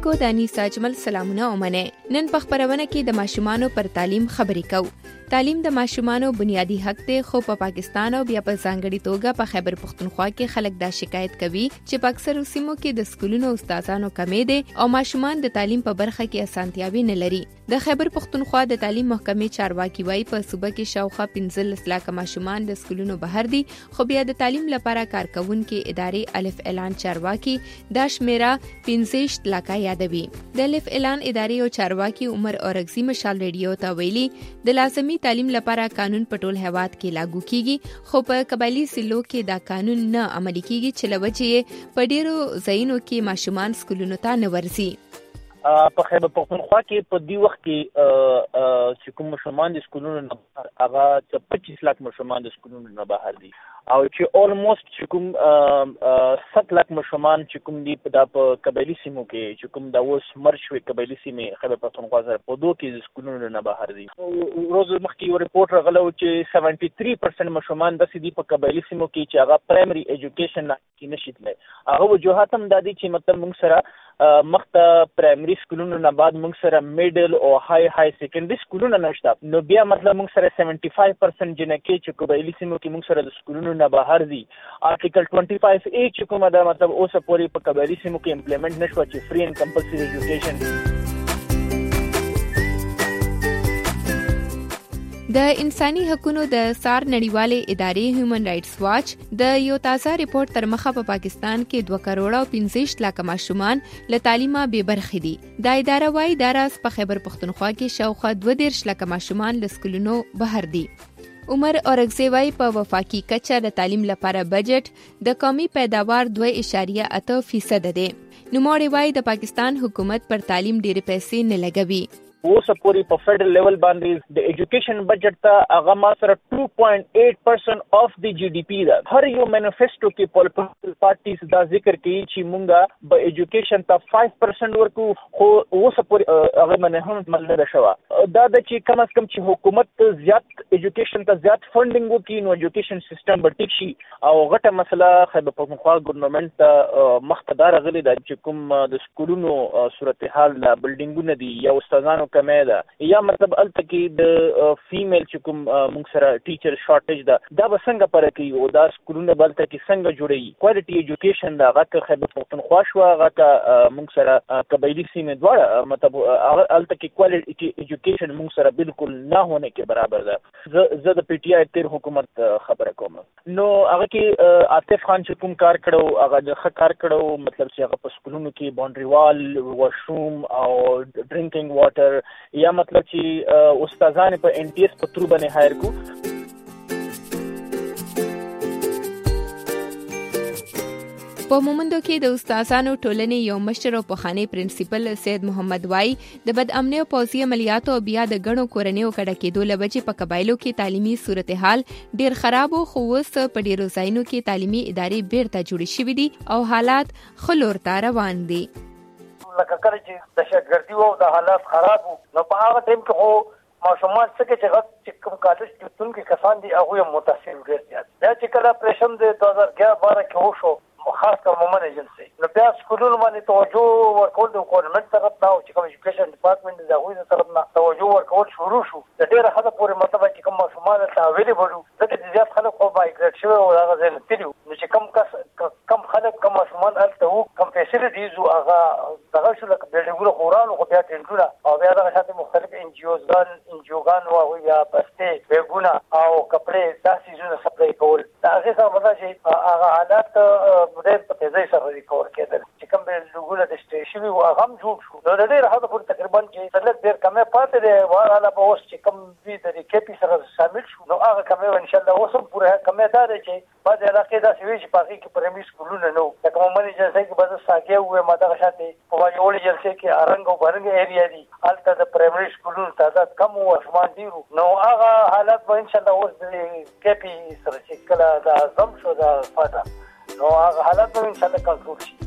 اوریدونکو د انیس اجمل سلامونه ومنه. نن په خبرونه کې د ماشومانو پر تعلیم خبرې کوو. تعلیم د ماشومانو بنیادی حق دی، خو په پاکستان او بیا په ځانګړي توګه په خیبر پختونخوا کې خلک دا شکایت کوي چې په اکثرو سیمو کې د سکولونو استادانو کمې دي او ماشومان د تعلیم په برخه کې اسانتیاوي نه لري. د خیبر پختونخوا د تعلیم محکمې چارواکي وایي په صوبه کې شاوخوا 15 لک ماشومان د سکولونو بهر دي، خو بیا د تعلیم لپاره کارکونکو ادارې الف اعلان چارواکي دا شمیره 15 لک یادوي. د الف اعلان ادارې او چارواکي عمر اورغزي مشال ریډیو ته ویلي د لازمي تعلیم لپاره قانون په ټول هیواد کې لاګو کیږي، خو په قبایلی سیلو کې دا قانون نه عملي کیږي چې لوجه په ډیرو ځایونو کې ماشومان سکولونو ته نه ورځي. په خیبر پختونخوا کې په دی وخت کې چې کوم ماشومان د سکولونو نه هغه 25 لک ماشومان د سکولونو نه بهر دي او چې اولموست چې کوم 7 لک ماشومان چې کوم دی په قبایلی سیمو کې چې کوم د اوس مرشوي قبایلی سیمې خیبر پختونخوا سره په دوه کې د سکولونو نه بهر دي. روز مخکې یو ریپورت راغلی چې 73% ماشومان د سیدي په قبایلی سیمو کې چې هغه پرایمري ایجوکیشن نه نشي تللی. هغه وجوهات هم د دې چې مطلب موږ سره مخته پرایمري سکولونو نه بعد موږ سره میډل او های سیکنډري سکولونو نشته، نو بیا مطلب موږ سره 75% جنکې چې قبایلی سیمو کې موږ سره د سکولونو نه بهر دي. آرټیکل 25A چې کومه ده مطلب اوس پورې په قبایلی سیمو کې امپلیمنٹ نشو چې فری اینڈ کمپلسری ایجوکیشن. د انساني حقوقو د سار نړیوالې ادارې هیومن رائټس واچ د یو تازه ریپورت تر مخه په پاکستان کې 2 کروڑ او 15 لک ماشومان له تعلیمه بې برخې دي. دا اداره وايي دا راز په خیبر پختونخوا کې شاوخوا 22 لک ماشومان له سکولونو بهر دي. عمر اورغزي وايي په وفاقي کچه د تعلیم لپاره بجټ د قومي پیداوار 2.8% دی. نوموړی وايي د پاکستان حکومت پر تعلیم ډېرې پیسې نه لګوي. اوس پوری په فدرل لیول باندې د ایجوکیشن بجټ ته هغه ما سره 2.8% اف دی جی ډی پی ده. هر یو مینیفیسټو کې پولیټیکل پارټیز دا ذکر کوي چې مونږه به ایجوکیشن ته 5% ورکو، خو اوس پوری هغه باندې هم ملګری شوه. دا د چې کم از کم چې حکومت زیات ایجوکیشن ته زیات فندینګ وکړي نو ایجوکیشن سیستم به ټیک شي. او غټه مسله خیبر پختونخوا ګورنمنت ته مخته غلي ده چې کوم د سکولونو صورتحال بلډینګونه دي یا استادانو کمه ده یا مطلب الته کې د فیمیل چې کوم موږ سره ټیچر شارټیج ده، دا به څنګه پره کوي او دا سکولونه بلته کې څنګه جوړي. کوالټي ایجوکیشن دا غته خیبر پختونخوا شو غته موږ سره قبایلی سیمه دواړه مطلب الته کې کوالټي ایجوکیشن موږ سره بالکل نه هونه کې برابر ده. زه د پی ټی آی تیر حکومت خبره کوم نو هغه کې عاطف خان چې کوم کار کړو هغه د کار کړو مطلب چې هغه په سکولونو کې باونډری وال واشروم او ډرینکینګ واټر یا مطلب چې استادان په ان ټی ایس په تر باندې هایر کو. په مومندو کې د استادانو ټولنې یو مشر او پخوانی پرنسپل سید محمد وای د بد امنۍ او پوځي عملیاتو او بیا د غنو کورنیو کډه کېدو لوجې په قبایلو کې تعلیمي صورتحال ډیر خراب او خو اوس په ډیرو ځایونو کې تعلیمي ادارې بیرته جوړې شوې دي او حالات خلور ته روان دي. لکه کله چې دهشتګردي او د حالات خراب وو نو په هغه ټیم کې خو ماشومان څه چې کوم کالج کې تونکي کسان دي هغه متاثر ډېر زیات. دا چې کله اپریشن د 2011 کې وشو خاص کر مومن ایجنسی نو بیا سکولونو باندې توجه ورکول د ګورنمنت طرف نه او چې کوم ایجوکیشن ډپارټمنټ د هغوی طرف نه توجه ورکول شروع شو. د ډېره حده پورې مطلب چې کوم ماشومان ته اویلیبل وو ځکه زیات خلک خو مایګریټ شوي او هغه ځای نه تللي نو چې کم خلک کم ماشومان هلته وو کم فیسیلیټیز وو هغه دغه شو لکه بلډینګونه خورانو خو بیا ټینټونه او بیا دغه شاته مختلف انجیوګان وو یا بستې بیګونه او کپړې دا څیزونه سپلای کول. د هغې سره مطلب چې هغه حالات ډېر په تیزۍ سره ریکور کېدل چې کوم لوګونه د سټیشن وو هغه هم جوړ شو. نو د ډېر حده پورې تقریبا چې تلک ډېر کمې پاتې دی وهغه به اوس چې کوم دوی د کېپي سره شامل شو نو هغه کمې انشاءالله اوس هم پوره کمې دا دی چې بعضې علاقې داسې وي چې په هغې کې پرایمري سکولونه نه وو. لکه مومن ایجنسۍ کې به زه ساګۍ ووایم دغه شانتې په واجوړ ایجنسۍ کې ارنګ او برنګ ایریا دي هلته د پرایمري سکولونو تعداد کم وو ماشومان ډېر وو. نو هغه حالات به انشاءالله اوس د کېپي سره چې کله دا ضم شو دا فاده نو هغه حالات به انشاءالله کنټرول شي.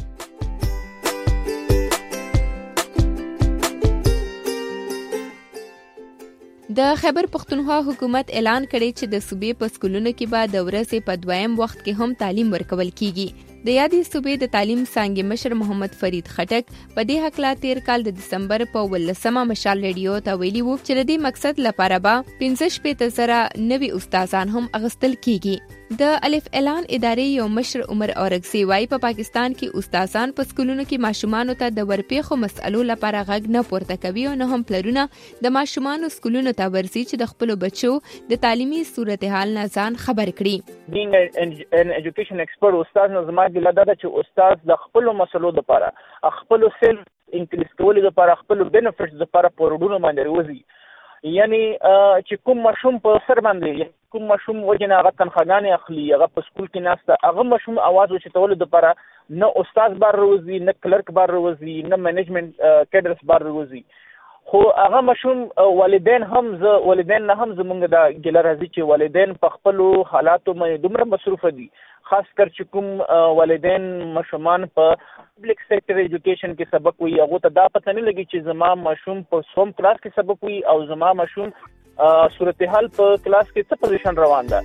د خیبر پختونخوا حکومت اعلان کړی چې د صوبې په سکولونو کې به د ورځې په دویم وخت کې هم تعلیم ورکول کیږي. د یادې صوبې د تعلیم څانګې مشر محمد فرید خټک په دې هکله تیر کال د دسمبر په 18 مشال ریډیو ته ویلي وو چې د دې مقصد لپاره به 15,000 نوي استادان هم اغستل کیږي. د الف اعلان ادارې یو مشر عمر اورګزی وايي په پاکستان کې استادان په سکولونو کې ماشومانو ته د ورپېښو مسألو لپاره غږ نه پورته کوي او نه هم پلرونه د ماشومانو سکولونو ته ورځي چې د خپلو بچو د تعلیمي صورتحال نه ځان خبر کړي. being an education expert استاد نو زما ګله ده چې استاد د خپلو مسلو لپاره خپلو سیلف انکریز کولو لپاره خپلو بینیفټس لپاره پروډونو باندې وځي. یعنی چې کوم ماشوم په سر باندې کوم ماشوم وجنه هغه تنخواګانې اخلي هغه په سکول کې ناسته هغه ماشوم आवाज وچتولو لپاره نه استاد بار روزي نه کلرک بار روزي نه مینجمنت کیډرز بار روزي خو هغه ماشوم والدین نه هم زمونږ د ګیله راځي چې والدین په خپلو حالاتو باندې دومره مصروف دي خاص کر چې کوم والدین ماشومان په پبلک سیکټر ایجوکیشن کې سبق وي هغه ته دا پته نه لګي چې زما ماشوم په سوم کلاس کې سبق وي او زما ماشوم صورتحال په کلاس کې څه پوزیشن روان ده.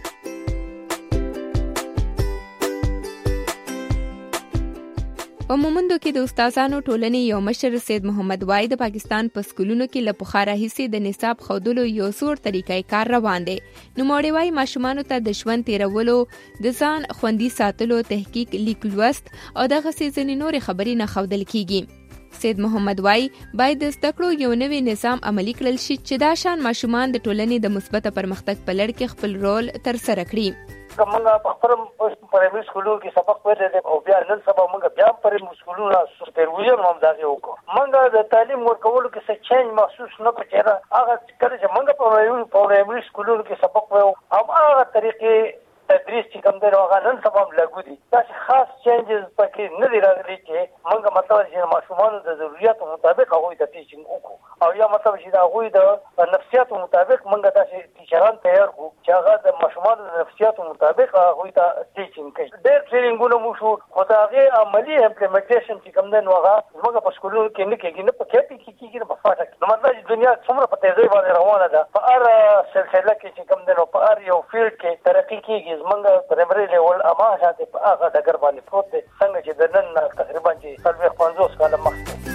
په مومندو کې د استادانو ټولنې یو مشر سید محمد وای د پاکستان په سکولونو کې له پخوا راهیسې د نصاب ښودلو یو څور طریقې کار روان دی. نوموړی وای ماشومانو ته د ژوند تیرولو د ځان خوندي ساتلو تحقیق لیک لوست او دغسې ځینې نورې خبرې نه ښودل کیږي. سید محمد وای باید د زده کړو یو نوی نظام عملي کړل شي چې دا شان ماشومان د ټولنې د مثبت پرمختګ په لړ کې خپل رول ترسره کړي. کومه په خپل پرایمري سکولو کې سبق ویل او بیا نن سبا موږ بیا پرایمري سکولونو سپیرویزن هم دغه وکړو. موږ د تعلیم ورکولو کې څه چینج محسوس نه کړو. هغه کله چې موږ په پرایمري سکولونو کې سبق ویو هم هغه طریقې تدریس چې کوم دی هغه نن سبا لاګو دي. دا خاص چینجز پکې نه دي راغلي چې موږ مطلب چې ماشومانو د ضرورتو مطابق هغه د ټیچینګ وکړو او یا مطلب چې دا هغه د نفسیاتو مطابق موږ داسې ټیچران تیار کړو چې هغه د ماشومانو د نفسیاتو مطابق هغه ته ټیچینګ کوي. ډېر ټریننګونه مو شو خو دا هغه عملی امپلیمنټیشن چې کوم دی نو هغه موږ په سکولونو کې نه کېږي نه په کې کېږي نه په فاټه کې. نو مطلب چې دنیا څومره په تیزۍ باندې روانه ده په هر سلسله کې چې کوم دی نو په هر یو فیلډ کې ترقي کېږي. زمونږ پرایمري لیول اما شاته په هغه ډګر باندې پروت دی څنګه چې د نن تقریبا چې 50 کاله مخکې.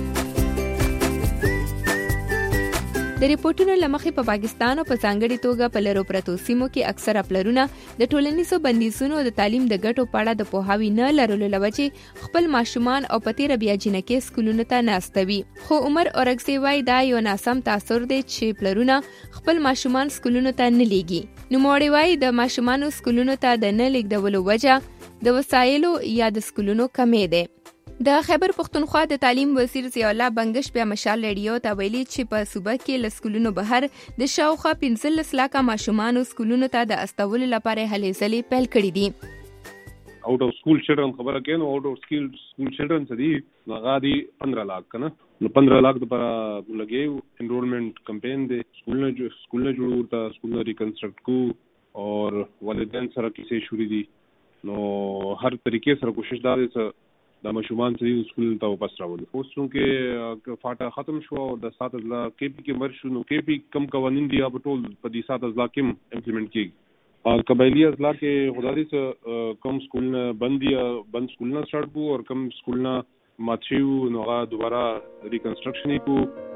د ریپورتونو لمخې په پاکستان او په ځانګړي توګه په لرو پرتو سیمو کې اکثره پلرونه د ټولنیزو بندیزونو د تعلیم د ګټو په اړه د پوهاوي نه لرلو له وجې خپل ماشومان او په تیره بیا جنکې سکولونو ته نه استوي. خو عمر اورګزی وایي دا یو ناسم تاثر دی چې پلرونه خپل ماشومان سکولونو ته نه لیږي. نوموړی وایي د ماشومانو سکولونو ته د نه لیږدولو وجه د وسایلو یا د سکولونو کمې دی. د خیبر پختونخوا د تعلیم وزیر ضیاء الله بنگش بیا مشال ریډیو ته ویلي چې په صوبه کې له سکولونو بهر د شاوخوا 15 لکه ماشومانو سکولونو ته د استولو لپاره هلې ځلې پیل کړي دي. Out of school children खबर के no out of school children से दी लगादी 15 लाख का ना 15 लाख पर लगे एनरोलमेंट कैंपेन दे स्कूल ने जो होता स्कूल ने रिकंस्ट्रक्ट को और वालिदैन सर किसे शुरू दी नो हर तरीके से कोशिश दार د مشومان سری سکول ته واپس راوړل. اوس چې فاټا ختم شو او د 7000 کې پی کې مرشو نو کې پی کم قوانین دی په ټول په دې 7000 کې امپلیمنٹ کیږي. قبایلی اضلاع کې خدای دې کم سکول نه بند سکول نه سٹارټ کو اور کم سکول نه ماتشیو نو دوباره ریکنسټرکشن کو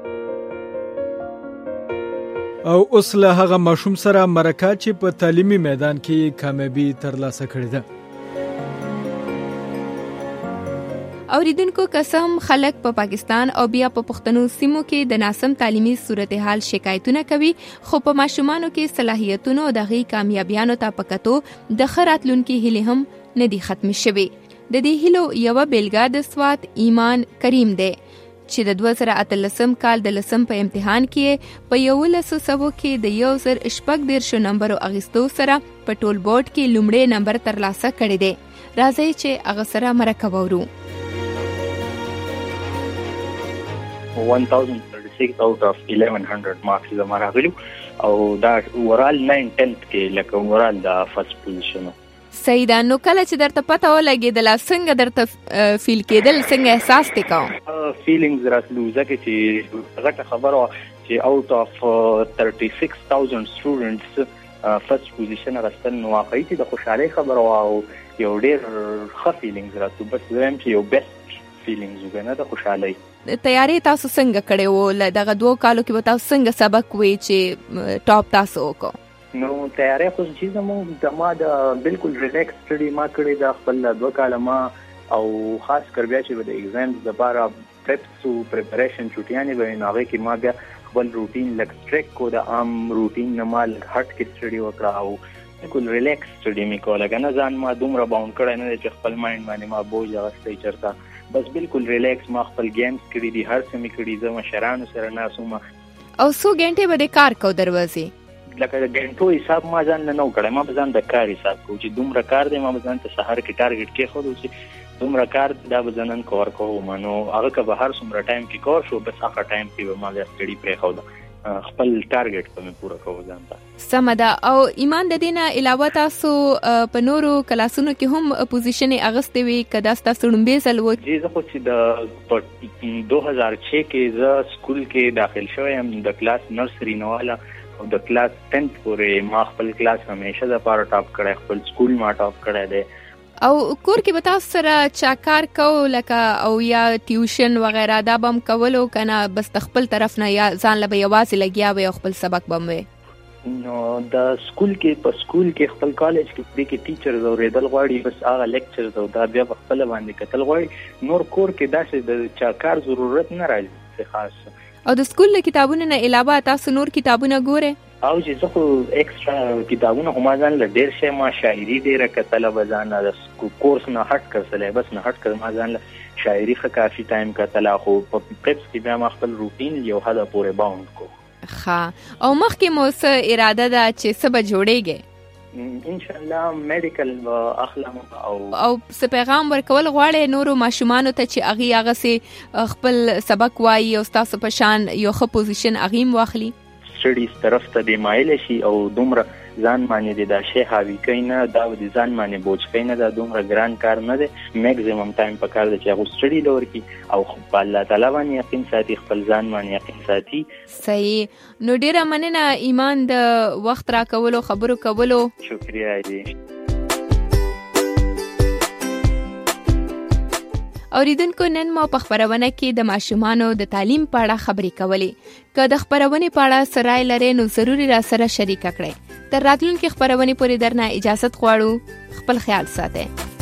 او اوس له هغه ماشوم سره مرکه چې په تعلیمي میدان کې کامیابی ترلاسه کړې ده. اوریدونکو قسم خلک په پاکستان او بیا په پښتنو سیمو کې د ناسم تعلیمي صورتحال شکایتونه کوي خو په ماشومانو کې صلاحیتونو او دغه کامیابیانو ته پکاتو د خراتلونکو هیله هم نه دي ختم شوي. د دې هیلو یو بیلګه د سوات ایمان کریم دی چې د 2013 کال د لسم په امتحان کې په 1100 کې د 1014 نمبر اغستو سره په ټول بورډ کې لومړی نمبر ترلاسه کړی دی. راځي چې هغه سره مرکه وورو. 1036 out of 1100 marks زماره غلو او دا اورال 9/10 کې لکه اورال دا فرست پوزیشن. سیدا نو کله چې درته پته ولګېدل څنګه درته فیل کېدل څنګه احساس وکاو؟ فیلینګز راتلو ځکه چې غټه خبره چې out of 36,000 students فرست پوزیشن راستل نو واقعي د خوشاله خبره او یو ډیر ښه فیلینګز راتلو. بس زم چې یو بیسټ فیلینګز وګڼه د خوشحالۍ. تیاری تاسو څنګه کړې وو؟ دغه 2 کالو کې به تاسو څنګه سبق وی چې ټاپ تاسو وکړو؟ نو تیاری خو چې زموږ ما د بالکل ریلیکس سټډي ما کړی د خپل 2 کال ما، او خاص کر بیا چې د ایگزامز لپاره پریپس او پریپریشن چټیانې به نه وي کې ما بیا خپل روټین لک سټریک کو د عام روټین نه ما هټ کې سټډي وکړه او بالکل ریلیکس سټډي می کوله. کنه ځان ما دومره باوند کړی نه چې خپل مایند باندې ما بوج راستي چرته، بس بالکل ریلیکس ما خپل گیمز کړی دي، هر څه می کړی، زما مشرانو سره ناسوم. او څو غنټه به د کار کو دروازې لکه د غنټو حساب ما ځان نه کړم، ما ځان د کار حساب کو چې دومره کار دی، ما ځان ته سحر کې ټارګټ کې خو چې دومره کار دا ځنن کور کوم. نو هغه که به هر څومره ټایم کې کور شو، بس هغه ټایم کې ما د سټډي پرې خو خپل ټارګټ په پوره کوو ځان ته. سمدا. او ایمان د دینه علاوه تاسو په نورو کلاسونو کې هم پوزیشن اغستې وي کدا تاسو لومبې سل و؟ جی زه خو چې د 2006 کې زه سکول کې داخل شوم د کلاس نرسري نواله، او د کلاس 10 پورې ما خپل کلاس همیشه د پاره ټاپ کړی، خپل سکول ما ټاپ کړی دی. او کور کې به تاسو سره چا کار کو لکه او یا ټیوشن وغیرہ دا بم کولو کنه بس خپل طرف نه یا ځان له یوازې لګیا وي او خپل سبق بم وي؟ نو د سکول کې په سکول کې خپل کالج کې ټیچرز او ریدل غواړي، بس هغه لیکچرز او دا بیا خپل باندې کتل غواړي. نور کور کې داسې د چا کار ضرورت نه راځي خاص. او د سکول له کتابونو نه علاوه تاسو نور کتابونه ګوره؟ او چې زه خو ایکسترا کتابونه هم ځان له ډیر شي، ما شاعري ډیره کتله، بزان د کورس نه هټ کړسلې، بس نه هټ کړم ما ځان له شاعري ښه کافي ټایم کتله. خو په پریپس کې بیا ما خپل روټین یو حد پورې باوند کو. ښه. او مخکې مو څه اراده ده چې څه به جوړیږي؟ ان شاء الله میډیکل اخلم. او څه پیغام ورکول غواړي نورو ماشومانو ته چې هغه سي خپل سبق وایي او تاسو په شان یو ښه پوزیشن اغیم واخلي؟ سټډیز طرف ته دی مایل شي او دومره ځان باندې دا شی حاوی کینه، دا د ځان باندې بوج کینه، دا دومره ګران کار نه دی. میکزیمم ټایم په کار دی چې هغه سټډي لور کی او په الله تعالی باندې یقین ساتي، خپل ځان باندې یقین ساتي. صحیح. نو ډیره مننه ایمان د وخت را کولو خبرو کولو. شکریہ دی. اوریدونکو نن مو په خبرونه کې د ماشومانو د تعلیم په اړه خبرې کولې. که د خبرونې په اړه سره لري نو ضروري را سره شریک کړئ. تر راتلونکي خبرونې پورې درنه اجازه غواړو. خپل خیال ساتئ.